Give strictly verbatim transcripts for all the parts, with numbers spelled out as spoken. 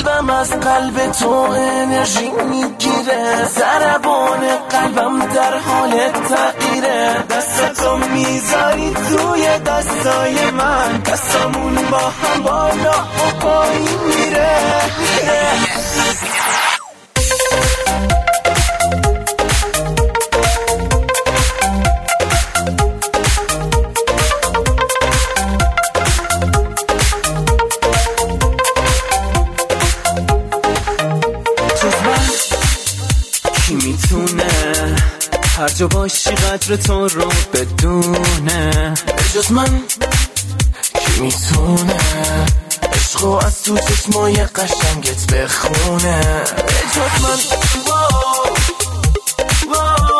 قلبم از قلب تو انرژی میگیره، ضربان قلبم در حال تغییره. دستتو میذاری توی دستای من، دستامون با هم بالا و پایین میره میره. کی میتونه هر جا باشی قدر تو رو بدونه؟ بجز من کی میتونه عشقو از تو چشمای قشنگت بخونه؟ بجز من واو واو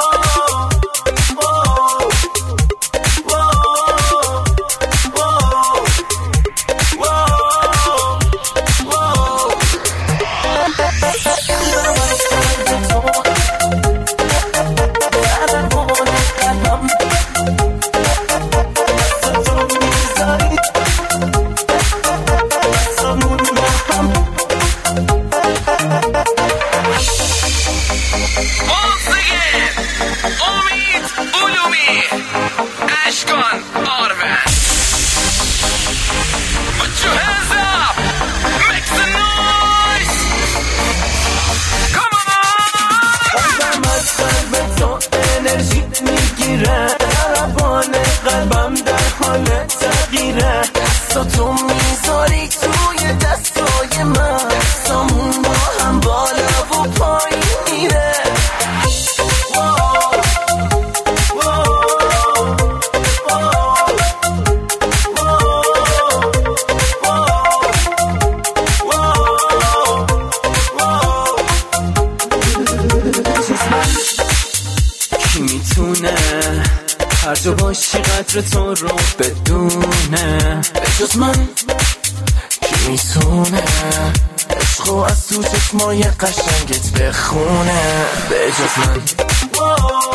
ضربان قلبم در حال تغییره. دستاتو میذاری توی دستای من، دستامون با هم بالا و پایین میره. کی میتونه هر جا باشی قدر تو رو بدونه؟ بجز من کی میتونه عشقو از تو چشمای قشنگت بخونه؟ بجز من